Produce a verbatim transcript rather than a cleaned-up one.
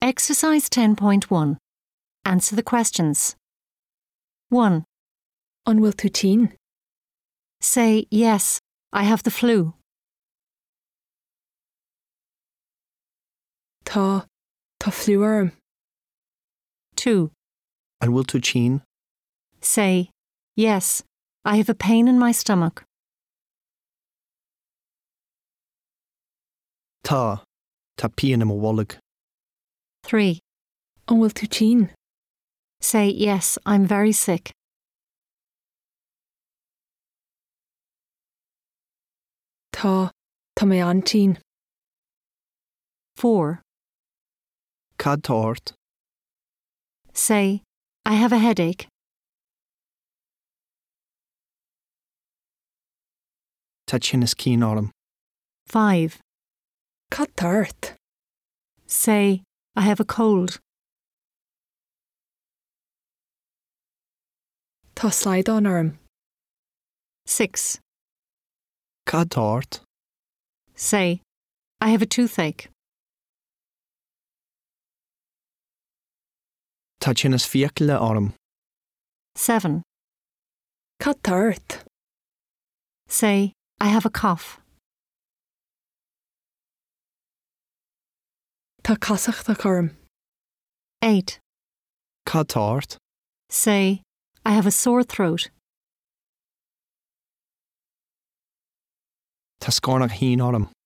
Exercise ten point one. Answer the questions. one. An bhfuil tú tin? Say, yes, I have the flu. Tá, tá fliú orm. two. An bhfuil tú tin? Say, yes, I have a pain in my stomach. Tá, tá pian am a bhollig. three. An bhfuil tú tin? Say, yes, I'm very sick. Tá, tá mé an tin. four. Cad tá ort? Say, I have a headache. Tá sin is cín orm. five. Cad tart? Say, I have a cold. Tá slaideán orm. six. Cad tá ort? Say, I have a toothache. Tá sin is fiacail le orm. seven. Cad tart? Say, I have a cough. Tá casachtach orm. eight. Cad tá ort? Say, I have a sore throat. Tá scornach hín orm.